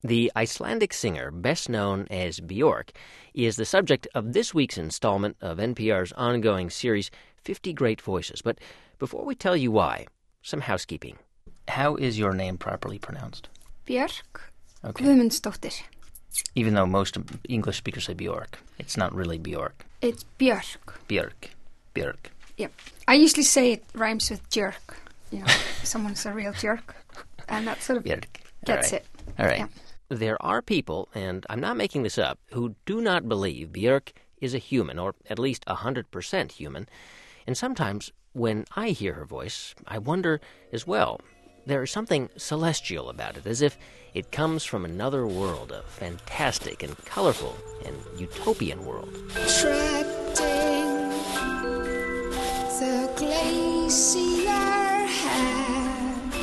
The Icelandic singer, best known as Björk, is the subject of this week's installment of NPR's ongoing series, 50 Great Voices. But before we tell you why, some housekeeping. How is your name properly pronounced? Björk Guðmundsdóttir. Even though most English speakers say Björk, it's not really Björk. It's Björk. Björk. Yep. I usually say it rhymes with jerk. You know, someone's a real jerk. And that sort of Björk. gets it. All right. Yeah. There are people, and I'm not making this up, who do not believe Björk is a human, or at least 100% human. And sometimes when I hear her voice, I wonder as well. There is something celestial about it, as if it comes from another world, a fantastic and colorful and utopian world. Trapped in the glacier head,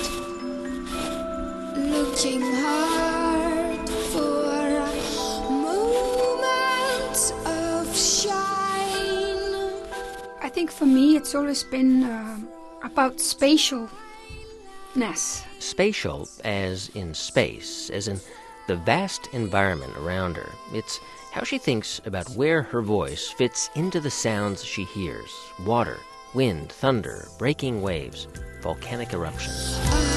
looking hard for moments of shine. I think for me it's always been about spatialness. Spatial, as in space, as in the vast environment around her. It's how she thinks about where her voice fits into the sounds she hears. Water, wind, thunder, breaking waves, volcanic eruptions.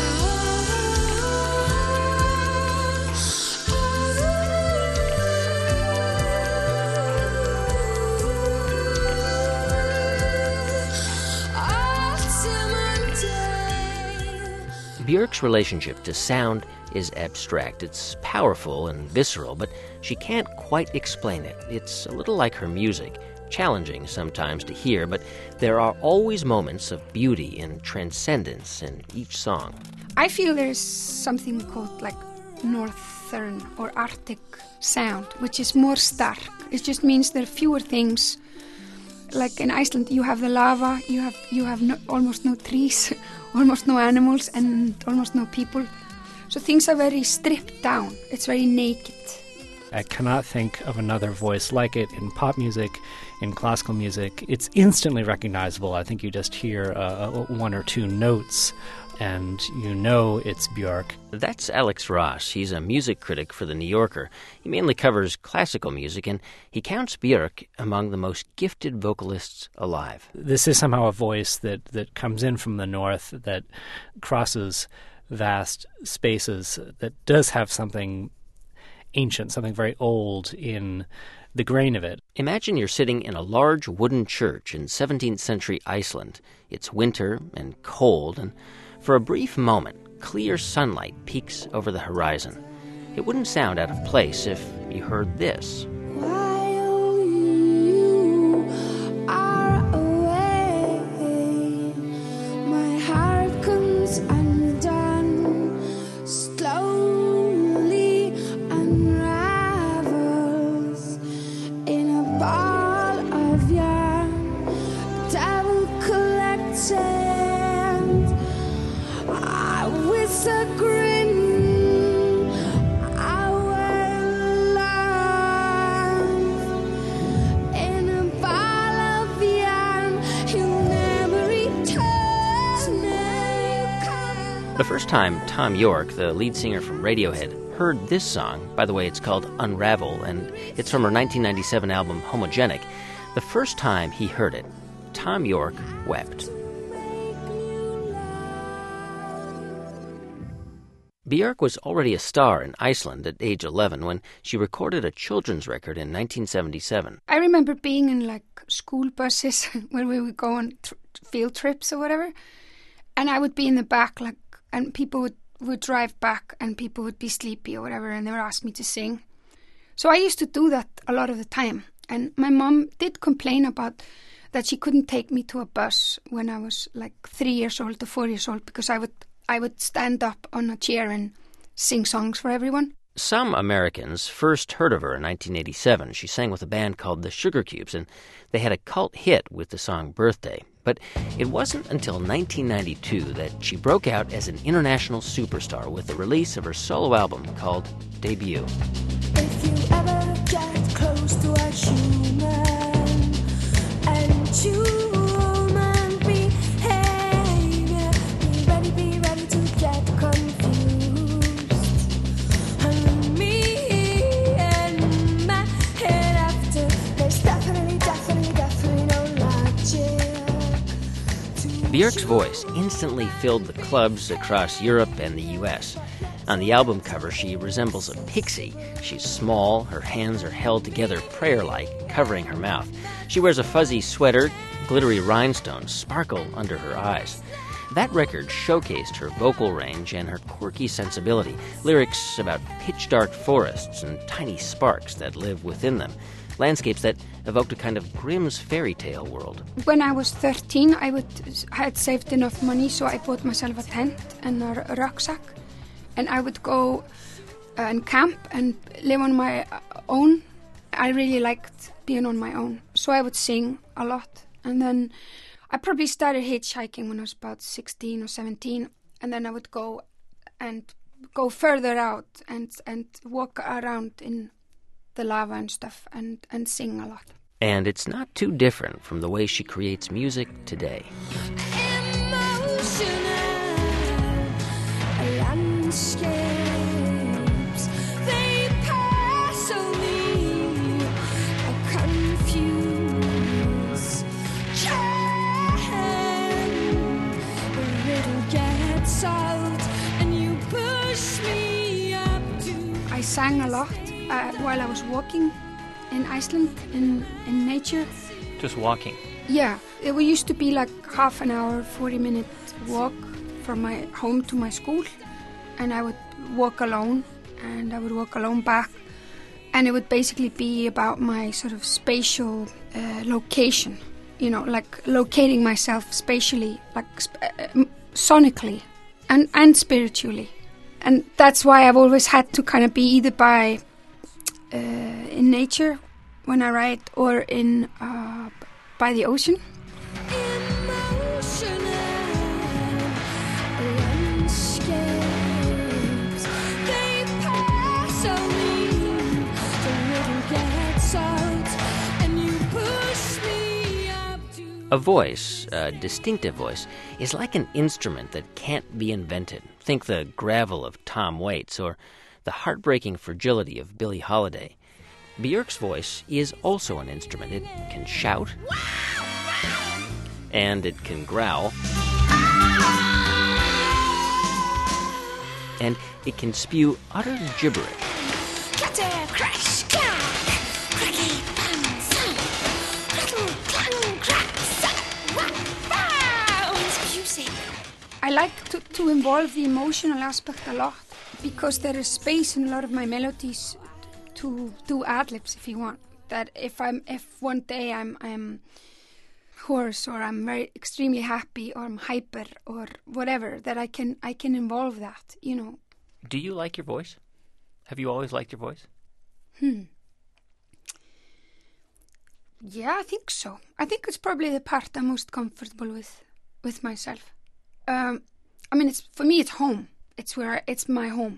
Björk's relationship to sound is abstract. It's powerful and visceral, but she can't quite explain it. It's a little like her music, challenging sometimes to hear, but there are always moments of beauty and transcendence in each song. I feel there's something called like northern or Arctic sound, which is more stark. It just means there are fewer things. Like in Iceland, you have the lava, you have almost no trees, almost no animals, and almost no people. So things are very stripped down. It's very naked. I cannot think of another voice like it in pop music, in classical music. It's instantly recognizable. I think you just hear one or two notes and you know it's Björk. That's Alex Ross. He's a music critic for The New Yorker. He mainly covers classical music, and he counts Björk among the most gifted vocalists alive. This is somehow a voice that comes in from the north, that crosses vast spaces, that does have something ancient, something very old in the grain of it. Imagine you're sitting in a large wooden church in 17th century Iceland. It's winter and cold, and for a brief moment, clear sunlight peeks over the horizon. It wouldn't sound out of place if you heard this. While you are away, my heart comes undone, slowly unravels in a ball of yarn, devil collected. With a grin, I will laugh in a ball of yarn. You'll never return. The first time Thom Yorke, the lead singer from Radiohead, heard this song, by the way, it's called Unravel, and it's from her 1997 album Homogenic. The first time he heard it, Thom Yorke wept. Björk was already a star in Iceland at age 11 when she recorded a children's record in 1977. I remember being in like school buses where we would go on field trips or whatever, and I would be in the back, like, and people would drive back and people would be sleepy or whatever, and they would ask me to sing. So I used to do that a lot of the time, and my mom did complain about that she couldn't take me to a bus when I was like 3 years old or 4 years old because I would stand up on a chair and sing songs for everyone. Some Americans first heard of her in 1987. She sang with a band called the Sugar Cubes, and they had a cult hit with the song Birthday. But it wasn't until 1992 that she broke out as an international superstar with the release of her solo album called Debut. If you ever get close to a human and human behavior, be ready to get confused. And Björk's voice instantly filled the clubs across Europe and the U.S. On the album cover, she resembles a pixie. She's small, her hands are held together prayer-like, covering her mouth. She wears a fuzzy sweater, glittery rhinestones sparkle under her eyes. That record showcased her vocal range and her quirky sensibility, lyrics about pitch-dark forests and tiny sparks that live within them, landscapes that evoked a kind of Grimm's fairy tale world. When I was 13, I had saved enough money, so I bought myself a tent and a rucksack, and I would go and camp and live on my own. I really liked being on my own, so I would sing a lot. And then I probably started hitchhiking when I was about 16 or 17, and then I would go further out and walk around in the lava and stuff and sing a lot. And it's not too different from the way she creates music today. Landscapes, they pass me, I confuse. The riddle gets out and you push me up to. I sang a lot while I was walking in Iceland in nature. Just walking. Yeah, it used to be like half an hour, 40-minute walk from my home to my school, and I would walk alone, and I would walk alone back, and it would basically be about my sort of spatial location, like locating myself spatially, like sonically and spiritually. And that's why I've always had to kind of be either in nature when I write or in by the ocean. A voice, a distinctive voice, is like an instrument that can't be invented. Think the gravel of Tom Waits or the heartbreaking fragility of Billie Holiday. Björk's voice is also an instrument. It can shout, and it can growl, and it can spew utter gibberish. I like to involve the emotional aspect a lot, because there is space in a lot of my melodies to do ad-libs if you want. That if one day I'm hoarse, or I'm very extremely happy, or I'm hyper, or whatever, that I can involve that, Do you like your voice? Have you always liked your voice? Yeah, I think so. I think it's probably the part I'm most comfortable with myself. For me, it's home. It's my home.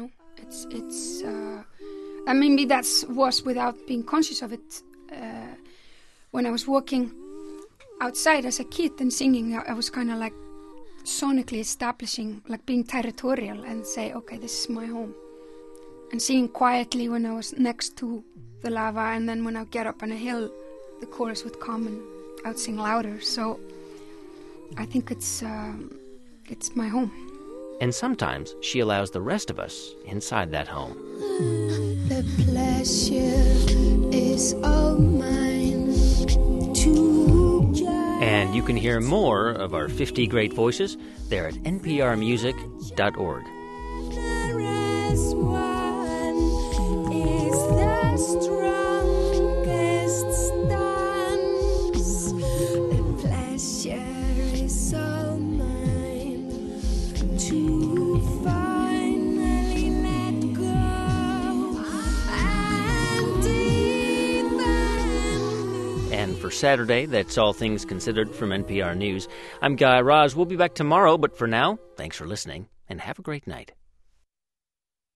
Maybe that was without being conscious of it. When I was walking outside as a kid and singing, I was kind of like sonically establishing, like being territorial and say, okay, this is my home. And singing quietly when I was next to the lava, and then when I get up on a hill, the chorus would come and I would sing louder. So I think it's my home. And sometimes she allows the rest of us inside that home. The pleasure is all mine to judge. And you can hear more of our 50 great voices there at nprmusic.org. There is one is the strongest stance. The pleasure is all mine to finally let go. And for Saturday, that's All Things Considered from NPR News. I'm Guy Raz. We'll be back tomorrow, but for now, thanks for listening, and have a great night.